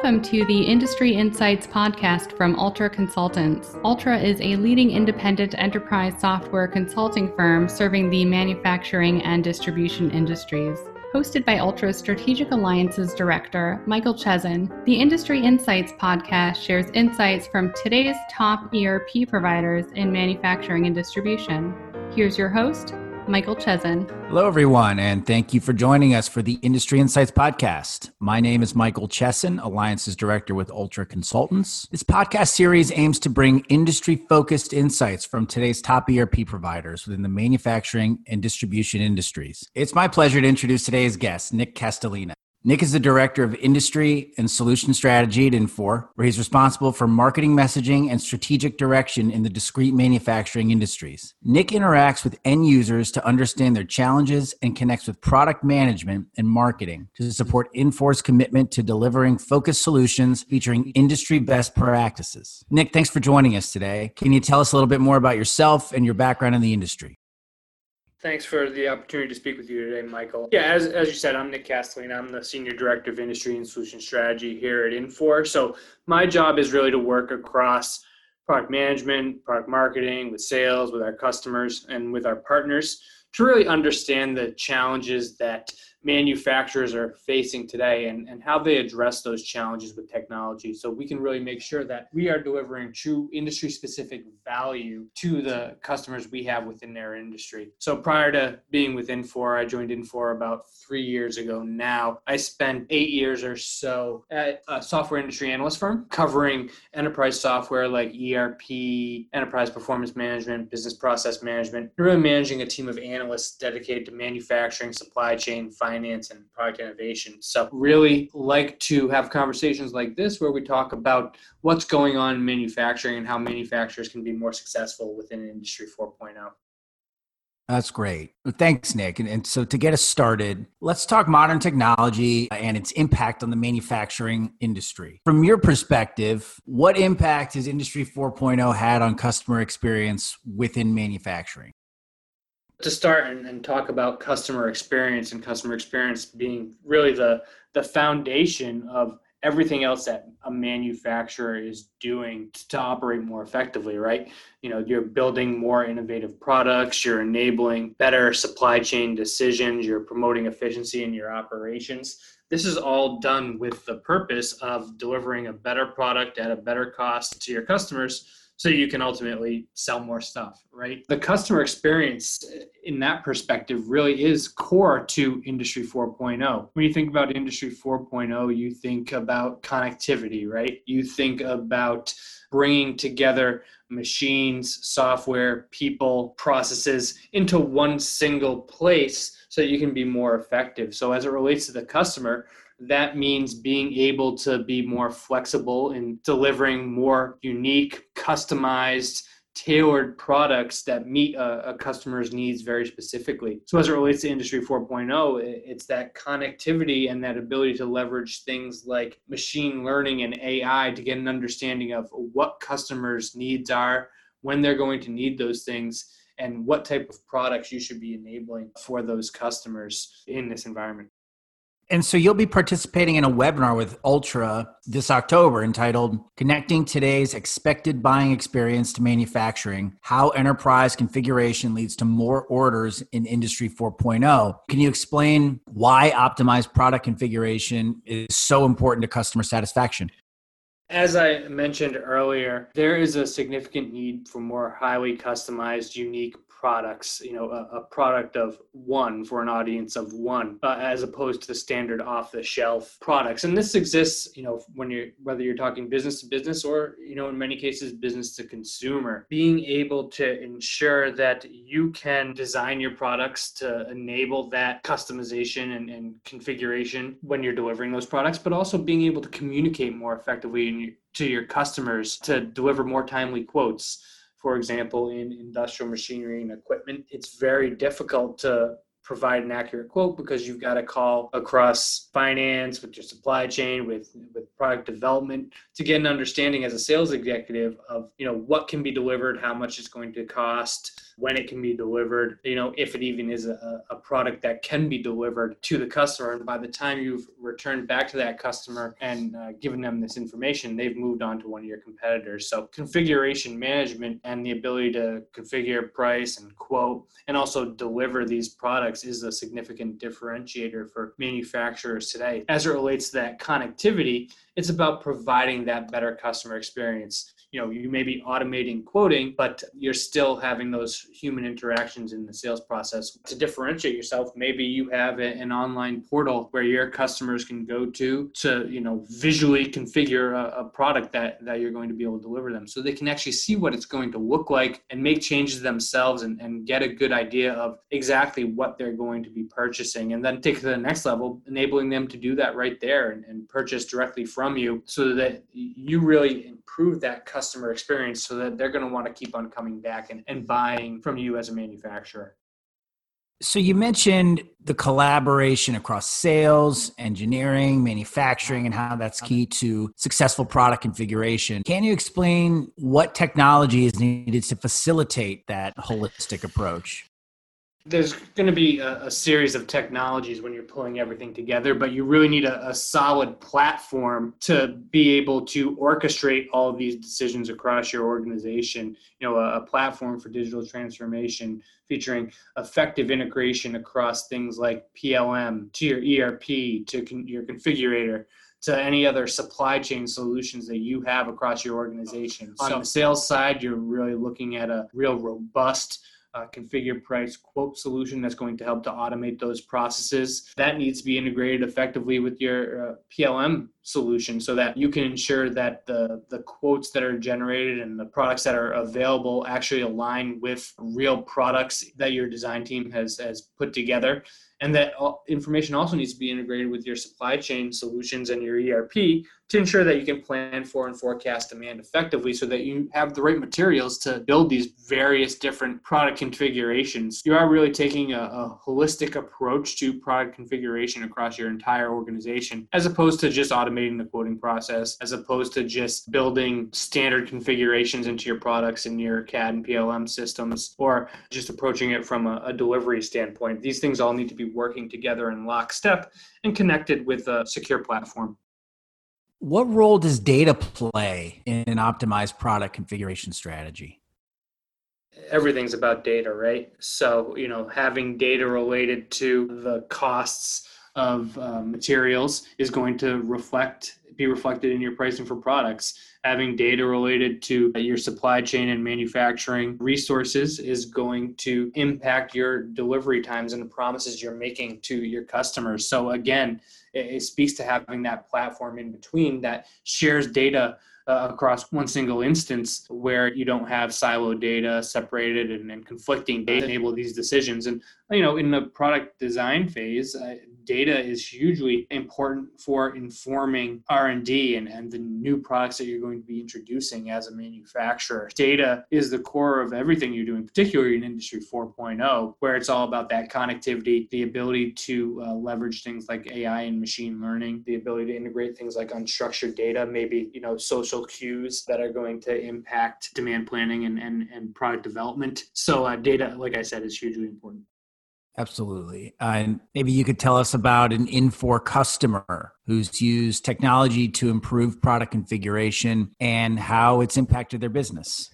Welcome to the Industry Insights podcast from Ultra Consultants. Ultra is a leading independent enterprise software consulting firm serving the manufacturing and distribution industries. Hosted by Ultra's Strategic Alliances Director, Michael Chesin, the Industry Insights podcast shares insights from today's top ERP providers in manufacturing and distribution. Here's your host, Michael Chesin. Hello, everyone, and thank you for joining us for the Industry Insights podcast. My name is Michael Chesin, Alliances Director with Ultra Consultants. This podcast series aims to bring industry-focused insights from today's top ERP providers within the manufacturing and distribution industries. It's my pleasure to introduce today's guest, Nick Castellina. Nick is the Director of Industry and Solution Strategy at Infor, where he's responsible for marketing messaging and strategic direction in the discrete manufacturing industries. Nick interacts with end users to understand their challenges and connects with product management and marketing to support Infor's commitment to delivering focused solutions featuring industry best practices. Nick, thanks for joining us today. Can you tell us a little bit more about yourself and your background in the industry? Thanks for the opportunity to speak with you today, Michael. Yeah, as you said, I'm Nick Castellina. I'm the Senior Director of Industry and Solution Strategy here at Infor. So my job is really to work across product management, product marketing, with sales, with our customers, and with our partners to really understand the challenges that manufacturers are facing today and how they address those challenges with technology, so we can really make sure that we are delivering true industry-specific value to the customers we have within their industry. So prior to being with Infor, I joined Infor about 3 years ago now. I spent 8 years or so at a software industry analyst firm covering enterprise software like ERP, enterprise performance management, business process management, and really managing a team of analysts dedicated to manufacturing, supply chain, finance, and product innovation. So really like to have conversations like this where we talk about what's going on in manufacturing and how manufacturers can be more successful within Industry 4.0. That's great. Well, thanks, Nick. And so to get us started, let's talk modern technology and its impact on the manufacturing industry. From your perspective, what impact has Industry 4.0 had on customer experience within manufacturing? To start and talk about customer experience, and customer experience being really the foundation of everything else that a manufacturer is doing to operate more effectively, right? You know, you're building more innovative products, you're enabling better supply chain decisions, you're promoting efficiency in your operations. This is all done with the purpose of delivering a better product at a better cost to your customers, so you can ultimately sell more stuff, right? The customer experience in that perspective really is core to Industry 4.0. When you think about Industry 4.0, you think about connectivity, right? You think about bringing together machines, software, people, processes into one single place so you can be more effective. So as it relates to the customer, that means being able to be more flexible in delivering more unique, customized, tailored products that meet a customer's needs very specifically. So as it relates to Industry 4.0, it's that connectivity and that ability to leverage things like machine learning and AI to get an understanding of what customers' needs are, when they're going to need those things, and what type of products you should be enabling for those customers in this environment. And so you'll be participating in a webinar with Ultra this October entitled Connecting Today's Expected Buying Experience to Manufacturing, How Enterprise Configuration Leads to More Orders in Industry 4.0. Can you explain why optimized product configuration is so important to customer satisfaction? As I mentioned earlier, there is a significant need for more highly customized, unique products, a product of one for an audience of one, as opposed to the standard off-the-shelf products. And this exists, whether you're talking business to business or, in many cases, business to consumer. Being able to ensure that you can design your products to enable that customization and configuration when you're delivering those products, but also being able to communicate more effectively to your customers to deliver more timely quotes. For example, in industrial machinery and equipment, it's very difficult to provide an accurate quote because you've got to call across finance, with your supply chain, with product development to get an understanding as a sales executive of, what can be delivered, how much it's going to cost, when it can be delivered, if it even is a product that can be delivered to the customer. And by the time you've returned back to that customer and given them this information, they've moved on to one of your competitors. So configuration management and the ability to configure, price, and quote, and also deliver these products is a significant differentiator for manufacturers today. As it relates to that connectivity, it's about providing that better customer experience. You may be automating quoting, but you're still having those human interactions in the sales process. To differentiate yourself, maybe you have an online portal where your customers can go to visually configure a product that you're going to be able to deliver them, so they can actually see what it's going to look like and make changes themselves and get a good idea of exactly what they're going to be purchasing, and then take it to the next level, enabling them to do that right there and purchase directly from you, so that you really improve that customer experience, so that they're going to want to keep on coming back and buying from you as a manufacturer. So you mentioned the collaboration across sales, engineering, manufacturing, and how that's key to successful product configuration. Can you explain what technology is needed to facilitate that holistic approach? There's going to be a series of technologies when you're pulling everything together, but you really need a solid platform to be able to orchestrate all of these decisions across your organization. A platform for digital transformation featuring effective integration across things like PLM to your ERP, to your configurator, to any other supply chain solutions that you have across your organization. On the sales side, you're really looking at a real robust configure, price, quote solution that's going to help to automate those processes. That needs to be integrated effectively with your PLM solution, so that you can ensure that the quotes that are generated and the products that are available actually align with real products that your design team has put together. And that information also needs to be integrated with your supply chain solutions and your ERP to ensure that you can plan for and forecast demand effectively, so that you have the right materials to build these various different product configurations. You are really taking a holistic approach to product configuration across your entire organization, as opposed to just automating the quoting process, as opposed to just building standard configurations into your products in your CAD and PLM systems, or just approaching it from a delivery standpoint. These things all need to be working together in lockstep and connected with a secure platform. What role does data play in an optimized product configuration strategy? Everything's about data, right? So, having data related to the costs of materials is going to be reflected in your pricing for products. Having data related to your supply chain and manufacturing resources is going to impact your delivery times and the promises you're making to your customers. So again, it speaks to having that platform in between that shares data across one single instance, where you don't have siloed data separated and conflicting data enable these decisions. And in the product design phase, data is hugely important for informing R&D and the new products that you're going to be introducing as a manufacturer. Data is the core of everything you're doing, particularly in Industry 4.0, where it's all about that connectivity, the ability to leverage things like AI and machine learning, the ability to integrate things like unstructured data, maybe social cues that are going to impact demand planning and product development. So data, like I said, is hugely important. Absolutely. And maybe you could tell us about an Infor customer who's used technology to improve product configuration and how it's impacted their business.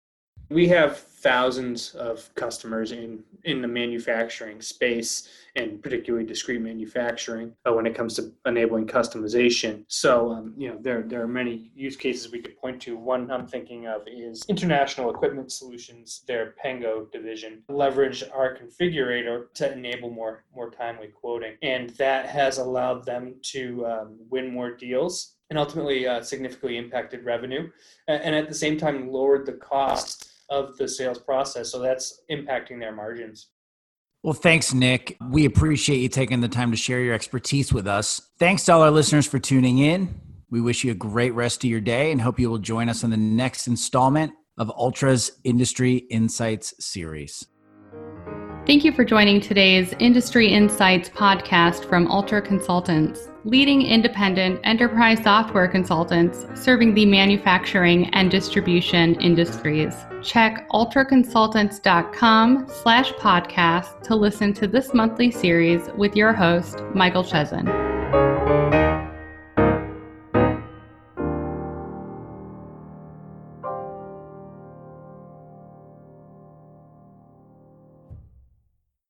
We have thousands of customers in the manufacturing space, and particularly discrete manufacturing when it comes to enabling customization. So, there are many use cases we could point to. One I'm thinking of is International Equipment Solutions, their Pengo division, leverage our configurator to enable more timely quoting. And that has allowed them to win more deals and ultimately significantly impacted revenue, and at the same time lowered the cost of the sales process. So that's impacting their margins. Well, thanks, Nick. We appreciate you taking the time to share your expertise with us. Thanks to all our listeners for tuning in. We wish you a great rest of your day and hope you will join us on the next installment of Ultra's Industry Insights series. Thank you for joining today's Industry Insights podcast from Ultra Consultants, leading independent enterprise software consultants serving the manufacturing and distribution industries. Check ultraconsultants.com/podcast to listen to this monthly series with your host, Michael Chesin.